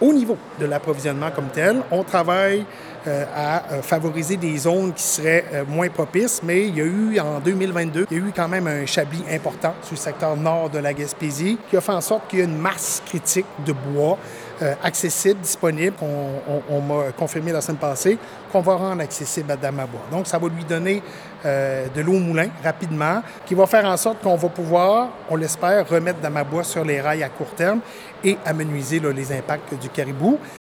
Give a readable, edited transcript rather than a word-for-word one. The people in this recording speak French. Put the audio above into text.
Au niveau de l'approvisionnement comme tel, on travaille à favoriser des zones qui seraient moins propices, mais il y a eu en 2022, il y a eu quand même un chablis important sur le secteur nord de la Gaspésie qui a fait en sorte qu'il y a une masse critique de bois accessible, disponible, qu'on m'a confirmé la semaine passée, qu'on va rendre accessible à Damabois. Donc, ça va lui donner de l'eau au moulin rapidement, qui va faire en sorte qu'on va pouvoir, on l'espère, remettre Damabois sur les rails à court terme et amenuiser les impacts du caribou.